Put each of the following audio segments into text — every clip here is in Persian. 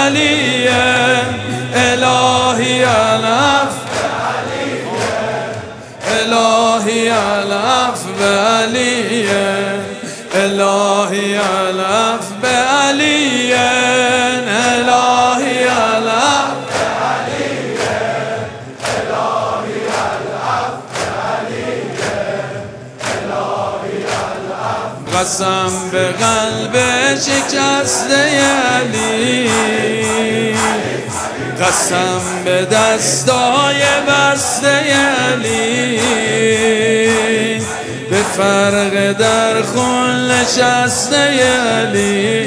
علی الهی علف الهی علف به علی الهی علف به علی الهی علف به علی الهی علف به علی الهی علف قسم به قلب شکسته علی قسم به دستای بسته علی به فرق در خون نشسته علی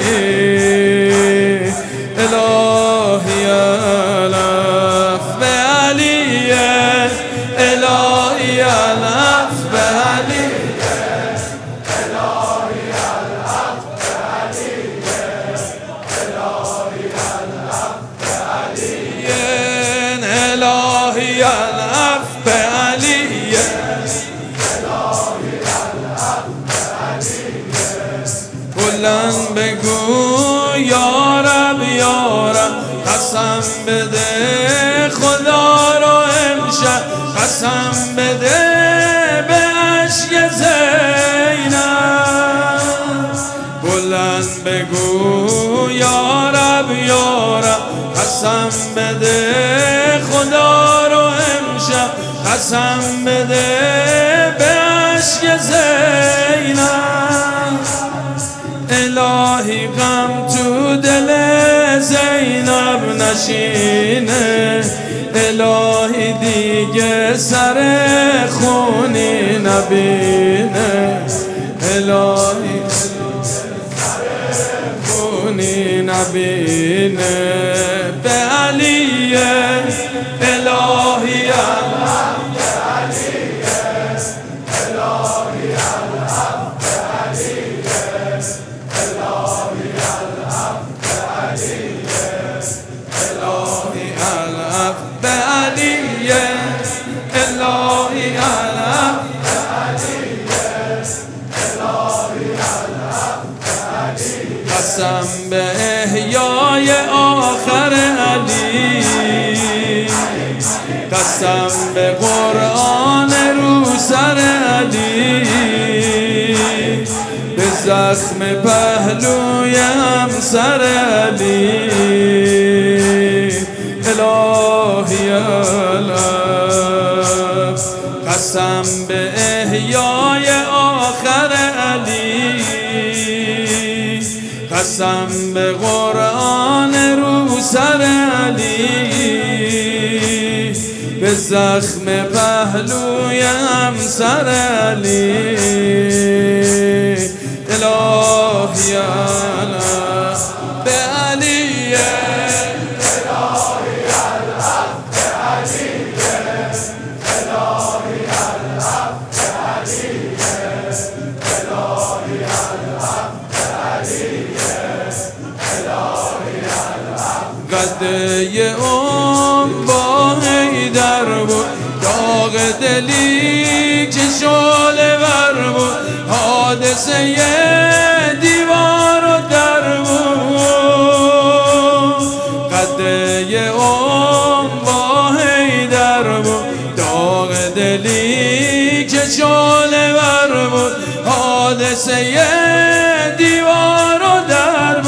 الهی علف به علی الهی علف به علی الهی علف به علی الهی علف به علی الهی علف به علی بلند بگو یا رب یا رب قسم بده خدا رو امشب قسم بده به عشق زینب بلند بگو یا رب یا رب قسم بده خدا رو امشب قسم بده به عشق زینب الهی غم تو دل زینب نشینه الهی دیگه سر خونی نبینه الهی سر خونی نبینه به علی الهی علم به علی الهی علم به علی الهی علف به علی الهی علف به علی الهی علف به علی الهی علف به علی قسم به احیای آخر علی قسم به قرآن رو سر علی به زخم پهلوی همسر علی الهی علف قسم به احیای آخر علی قسم به قرآن رو سر علی به زخم پهلوی همسر علی الهی علف به علی الهی علف به علی الهی علف به علی الهی علف به علی الهی علف قده با حیدر بود داغ دلی که شعله ور بود حادثه دیوار و در بود قده با حیدر بود داغ دلی که شعله ور بود حادثه دیوار و در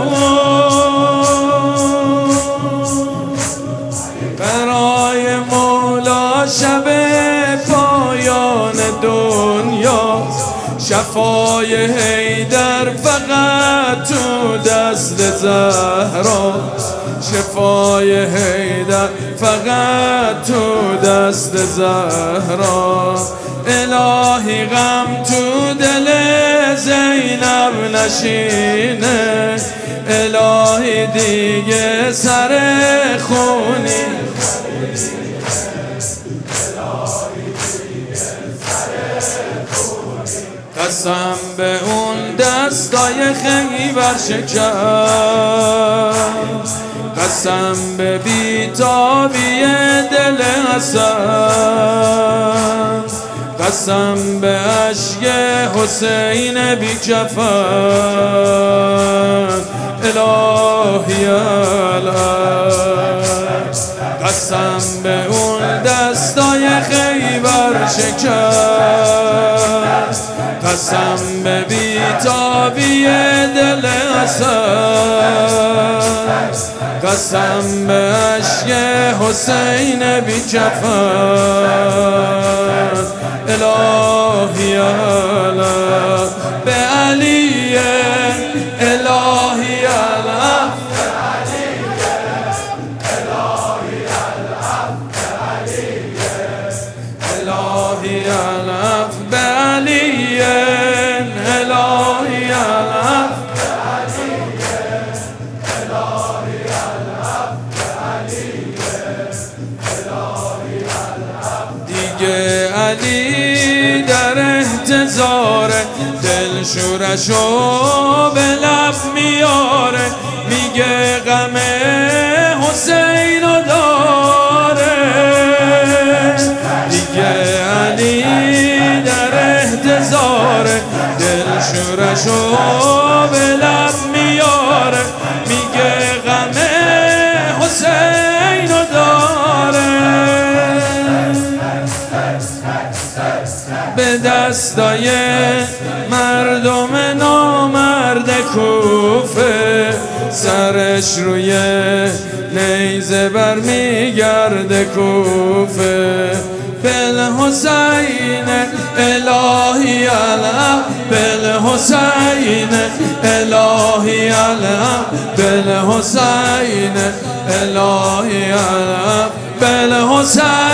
بود برای مولا شب پایان دنیا شفای حیدر فقط تو دست زهرا شفای حیدر فقط تو دست زهرا الهی غم تو دل زینب نشینه الهی دیگه سر خونی قسم به اون دستای خیبر شکست قسم به بیتابی دل حسن قسم به عشق حسین بی کفن الهی قسم به بیتابی دل حسن، قسم به عشق حسین بی کفن. الهی علی به علی، الهی علی الهی علف به علی، الهی علف دیگه علی در انتظاره، دل شورشو به لب میاره، میگه غم حسینو داره. دیگه علی در انتظاره، دل شورشو به لب میاره، میگه غم حسینو داره. به دستای مردم نامرد کوفه، سرش روی نیزه بر میگرده کوفه. بالحسین الهی علم، بالحسین الهی علم، بالحسین الهی علم، بالحسین